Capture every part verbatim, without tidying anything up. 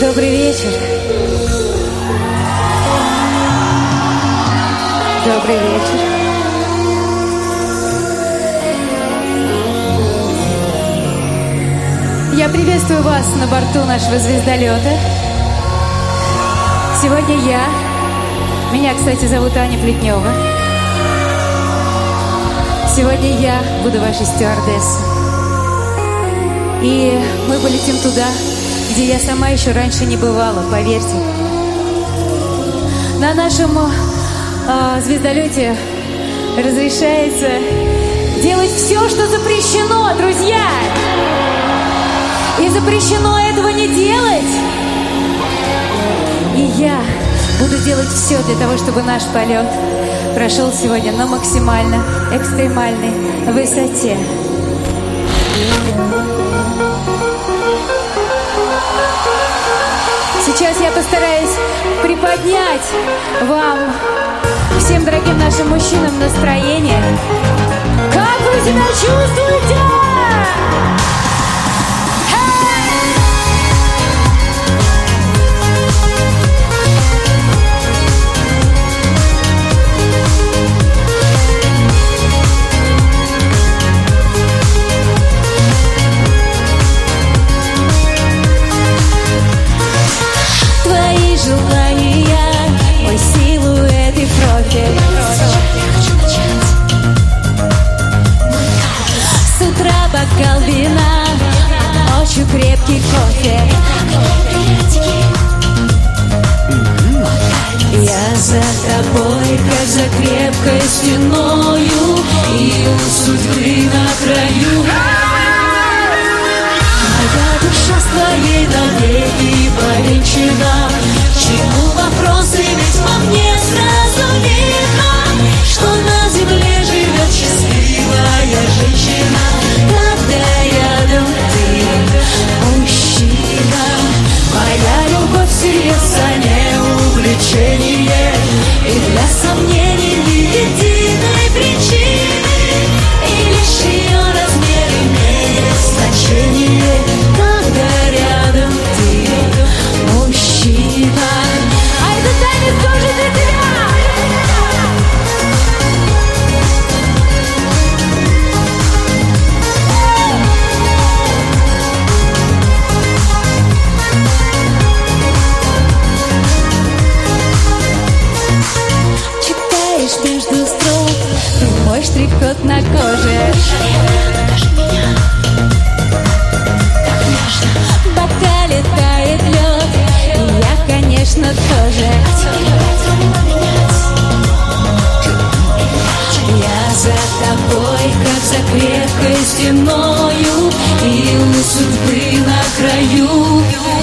Добрый вечер. Добрый вечер. Я приветствую вас на борту нашего звездолета. Сегодня я, меня, кстати, зовут Аня Плетнева. Сегодня я буду вашей стюардессой. И мы полетим туда, где я сама еще раньше не бывала, поверьте. На нашем э, звездолете разрешается делать все, что запрещено, друзья. И запрещено этого не делать. И я буду делать все для того, чтобы наш полет прошел сегодня на максимально экстремальной высоте. Сейчас я постараюсь приподнять вам, всем дорогим нашим мужчинам, настроение. Как вы себя чувствуете? Желания, мой силуэт и профиль. С утра бокал вина, ночью крепкий кофе. Я за тобой, как за крепкой стеною, и у судьбы на краю. Моя душа с твоей навеки повенчана. Чему вопросы, ведь по мне сразу видно, что на земле живет счастливая женщина. Когда рядом ты, мужчина, моя любовь сердца не увлечение, и для сомнений ни единой причины, и лишь ее размер имеет значение. Когда рядом ты, мужчина. А это танец тоже для тебя! Читаешь между строк, ты мой штрих-код на коже. В бокале тает лед, и я, конечно, тоже. Я за тобой, как за крепкой стеною, и у судьбы на краю.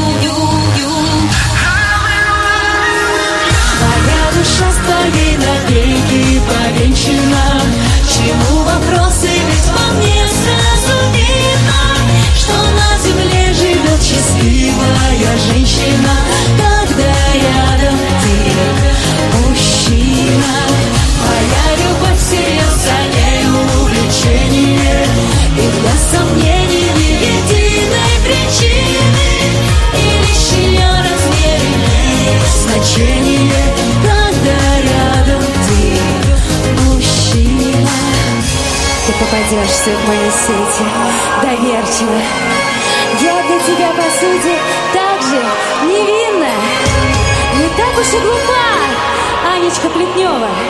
Моя душа с твоей навеки повенчана. Чему вопросы, ведь по мне сразу видно, что на земле живет счастливая женщина. Когда рядом ты, мужчина, моя любовь сердца не увлечение, и для сомнений ни единой причины, и лишь ее размер имеет значение. Когда рядом ты, мужчина. Ты попадешься в мои сети доверчиво. Я для тебя, по сути, так же невинна, не так уж и глупа, Анечка Плетнева.